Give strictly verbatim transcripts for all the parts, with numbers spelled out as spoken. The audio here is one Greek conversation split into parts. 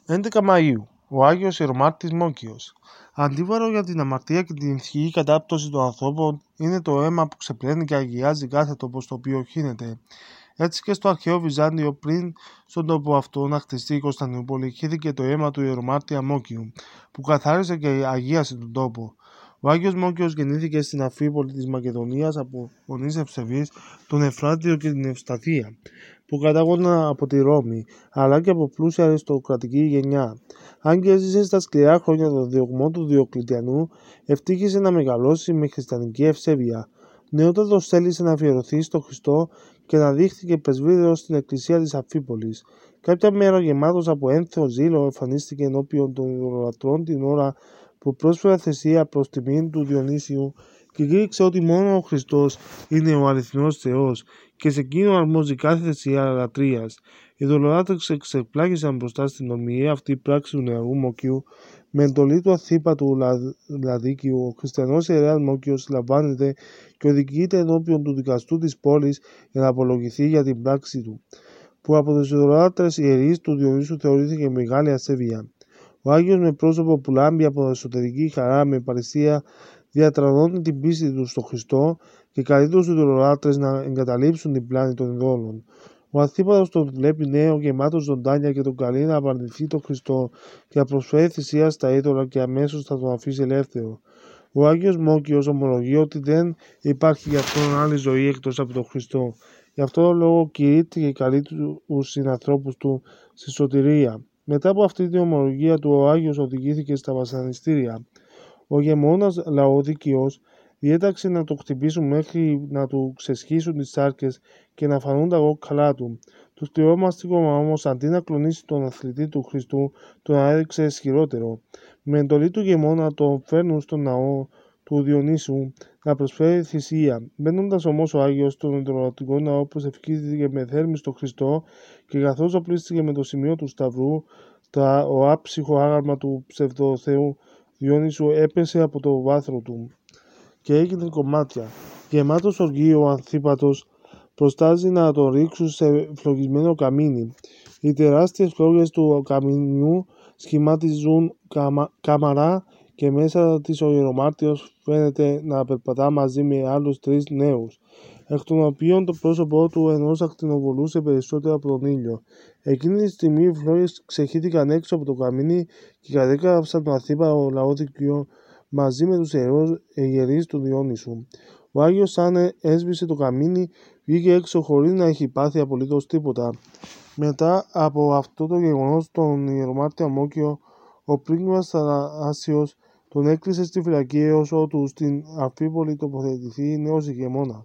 έντεκα Μαΐου. Ο Άγιος Ιερομάρτης Μόκιος. Αντίβαρο για την αμαρτία και την ισχυρή κατάπτωση των ανθρώπων είναι το αίμα που ξεπλένει και αγιάζει κάθε τόπο στο οποίο χύνεται. Έτσι και στο αρχαίο Βυζάντιο, πριν στον τόπο αυτό να χτιστεί η Κωνσταντινούπολη, χύθηκε το αίμα του Ιερομάρτυρα Μόκιου, που καθάρισε και αγίασε τον τόπο. Ο Άγιος Μόκιος γεννήθηκε στην Αφρίπολη της Μακεδονίας από γονείς ευσεβείς, τον Ευφράτιο και την Ευσταθία, που κατάγονταν από τη Ρώμη, αλλά και από πλούσια αριστοκρατική γενιά. Αν και έζησε στα σκληρά χρόνια των διωγμών του Διοκλητιανού, ευτύχησε να μεγαλώσει με χριστιανική ευσέβεια. Νεότατος θέλησε να αφιερωθεί στο Χριστό και να δείχθηκε πρεσβύτερος στην εκκλησία της Αμφίπολης. Κάποια μέρα, γεμάτος από ένθεο ζήλο, εμφανίστηκε ενώπιον των ιδωλολατρών την ώρα που πρόσφερε θυσία προς τιμήν του Διονύσιου και κήρυξε ότι μόνο ο Χριστός είναι ο αληθινός Θεός και σε εκείνον αρμόζει κάθε θυσία λατρείας. Οι ειδωλολάτρες εξεπλάγησαν μπροστά στην ομοιαία αυτή πράξη του νεαρού Μόκιου. Με εντολή του Αθήπατου Λαδίκιου, ο χριστιανός ιερέας Μόκιος λαμβάνεται και οδηγείται ενώπιον του δικαστού της πόλης για να απολογηθεί για την πράξη του, που από τους ειδωλολάτρες ιερείς του Διονύσου θεωρήθηκε μεγάλη ασέβεια. Ο Άγιος, με πρόσωπο που λάμπει από εσωτερική χαρά με παρησία, διατρανώνει την πίστη του στο Χριστό και καλεί τους ειδωλολάτρες να εγκαταλείψουν την πλάνη των ειδόλων. Ο Αθήπατος τον βλέπει νέο, γεμάτο ζωντάνια, και τον καλεί να απαρνηθεί τον Χριστό και να προσφέρει θυσία στα είδωλα και αμέσως θα τον αφήσει ελεύθερο. Ο Άγιος Μόκιος ομολογεί ότι δεν υπάρχει για αυτόν άλλη ζωή εκτός από τον Χριστό. Γι' αυτό τον λόγο κηρύττει και καλεί τους συνανθρώπους του στη σωτηρία. Μετά από αυτή την ομολογία του, ο Άγιος οδηγήθηκε στα βασανιστήρια. Ο γεμόνας Λαοδίκιος διέταξε να το χτυπήσουν μέχρι να του ξεσχίσουν τις σάρκες και να φανούν τα κόκκαλά του. Το σκληρό μαστίγωμα όμως, αντί να κλονίσει τον αθλητή του Χριστού, τον έριξε ισχυρότερο. Με εντολή του γεμόνα τον φέρνουν στον ναό του Διονύσου να προσφέρει θυσία. Μπαίνοντας όμως ο Άγιος στον ειδωλολατρικό ναό, προσευχήθηκε με θέρμη στο Χριστό και καθώς οπλίστηκε με το σημείο του Σταυρού, τα, ο άψυχο άγαλμα του ψευδοθεού Διόνυσου έπεσε από το βάθρο του και έγινε κομμάτια. Γεμάτος οργή, ο Ανθίπατος προστάζει να τον ρίξουν σε φλογισμένο καμίνι. Οι τεράστιες φλόγες του καμινιού σχηματίζουν καμα, καμαρά και μέσα της ο ιερομάρτυρος φαίνεται να περπατά μαζί με άλλους τρεις νέους, εκ των οποίων το πρόσωπό του ενός ακτινοβολούσε περισσότερο από τον ήλιο. Εκείνη τη στιγμή οι φλόγες ξεχύθηκαν έξω από το καμίνι και κατέκαψαν τον Αθήπατο Λαόδικιο μαζί με τους ιερείς του Διόνυσου. Ο Άγιος, σαν έσβησε το καμίνι, βγήκε έξω χωρίς να έχει πάθει απολύτως τίποτα. Μετά από αυτό το γεγονός, τον ιερομάρτυρα Μόκιο, ο πρίγκιπας Θανάσιος τον έκλεισε στη φυλακή έως ότου στην Αφρίπολη τοποθετηθεί νέος ηγεμόνας.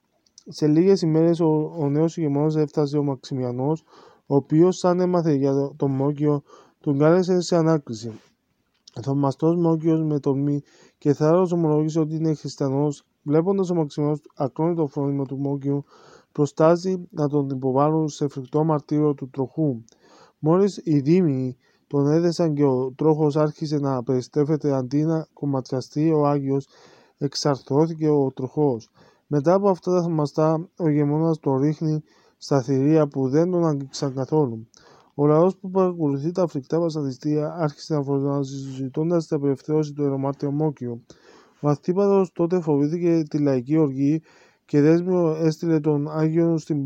Σε λίγες ημέρες ο, ο νέος ηγεμόνας έφτασε ο Μαξιμιανός, ο οποίος, σαν έμαθε για τον Μόκιο, τον κάλεσε σε ανάκριση. Ο θαυμαστός Μόκιος με τολμή και θάρρος ομολόγησε ότι είναι χριστιανός. Βλέποντας ο Μαξιμιανός ακρώνει το φρόνημα του Μόκιου, προστάζει να τον υποβάλουν σε φρικτό μαρτύριο του τροχού. Μόλις οι δήμοι τον έδεσαν και ο τρόχος άρχισε να περιστρέφεται αντί να κομματιαστεί, ο Άγιος εξαρθρώθηκε ο τροχός. Μετά από αυτά τα θαυμαστά, ο ηγεμόνας τον ρίχνει στα θηρία που δεν τον άγγιξαν καθόλου. Ο λαός που παρακολουθεί τα φρικτά βασανιστήρια άρχισε να φωνάζει, ζητώντας την απελευθέρωση του ιερομάρτυρου Μόκιου. Ο Αθήπατος τότε φοβήθηκε τη λαϊκή οργή και δέσμιο έστειλε τον Άγιο στην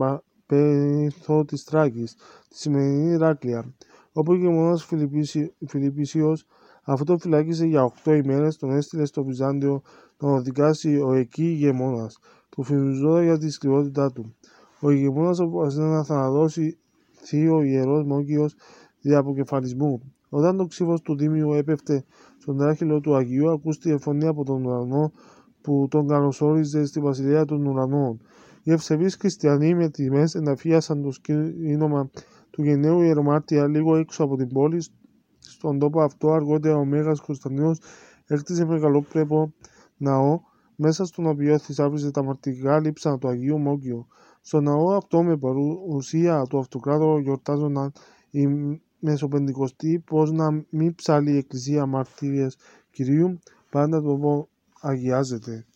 πέριθο της Θράκης, τη σημερινή Ηράκλεια, όπου ο ηγεμόνας Φιλιππίσιος αυτό τον φυλάκισε για οκτώ ημέρες, τον έστειλε στο Βυζάντιο να τον δικάσει ο εκεί ηγεμόνας, που φημιζόταν για τη σκληρότητά του. Ο ηγεμόνας αποφάσισε να θανατώσει θείο ιερός Μόκιος δια αποκεφαλισμού. Όταν το ξύφος του Δήμιου έπεφτε στον τράχυλο του Αγίου, ακούστηκε φωνή από τον ουρανό που τον καλωσόριζε στη βασιλεία των ουρανών. Οι ευσεβείς χριστιανοί με τιμές εναφίασαν το σκήνομα του γενναίου ιερομάρτυρα λίγο έξω από την πόλη. Στον τόπο αυτό αργότερα ο Μέγας Κωνσταντίνος έκτισε μεγαλόπρεπο ναό, μέσα στον οποίο θησάβριζε τα μαρτυρικά λείψανα του Αγίου Μόκιου. Στο ναό αυτό, με παρουσία του αυτοκράτορα, γιορτάζονταν οι Μεσοπεντηκοστοί, πως να μην ψάλει η Εκκλησία μαρτύριες Κυρίου, πάντα το αγιάζεται.